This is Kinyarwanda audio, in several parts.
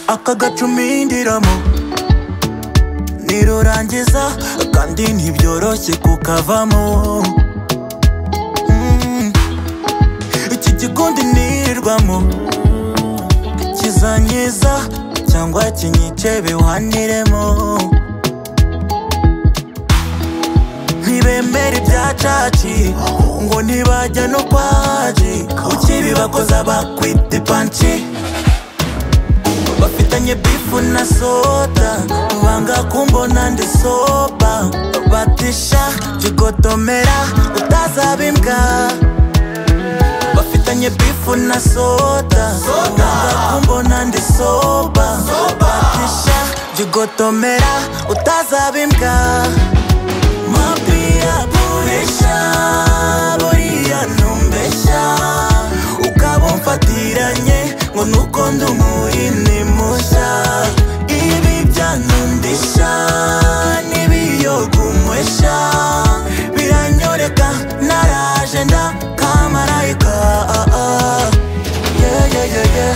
aka gacumindiramo nirurangiza kandi ntibyoroshye kukavamo. Iki gikundi nirirwamo kizanyiza cyangwa kinyice biwaniremo. Ntibemera ibya caci ngo ntibajya no kwaji, ukibibakoza bakwita ipanci. Bafitanye bifu na soda banga kumbona ndi soba, batisha jigotomera utazaba imbwa. Bafitanye bifu na soda banga kumbona ndi soba, batisha jigotomera utazaba imbwa. Mapia buresha buriya numbesha, ukaba umfatiranye ngo nuko ndi umuhini musha. Ibi byanundisha n'ibiyogumwesha, biranyoreka naraje nda kamarayika. Yeah, yeah, yeah, yeah.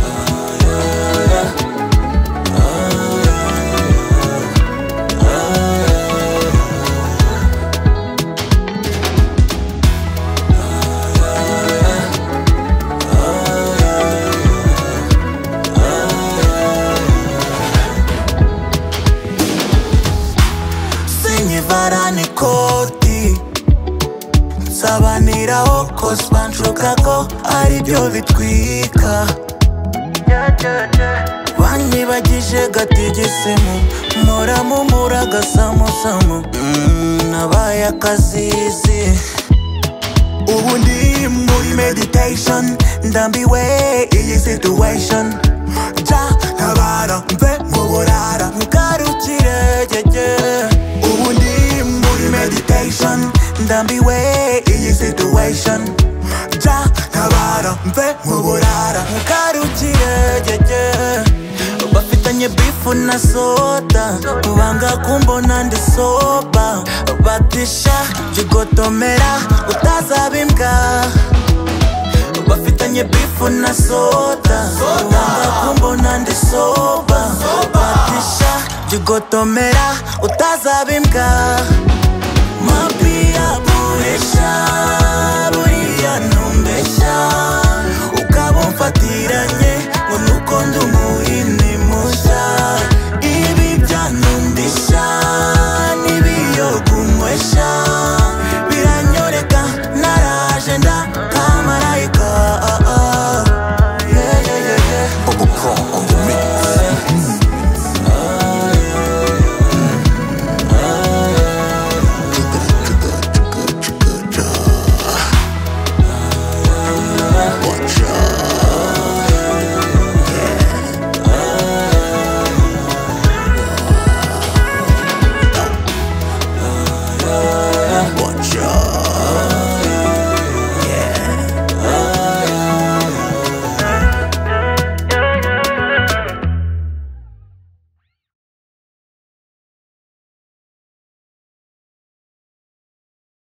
Varani koti sabaniraho cause banshuka ko ari byo bitwika. Banyibagije gatigisimu muramumura agasamusamu, nabaye akazizi. Ubu ndi muri meditation ndambiwe iyi situation. Ja ntabara mve mu burara ngarukire jeje. Ubu ndi muri meditation ndambiwe iyi situation. Ja ntabara mve mu burara ngarukire jeje. Bafitanye bifu na soda banga kumbona ndi soba, batisha jigotomera utazaba imbwa. Bafitanye bifu na soda banga kumbona ndi soba, batisha jigotomera utazaba imbwa.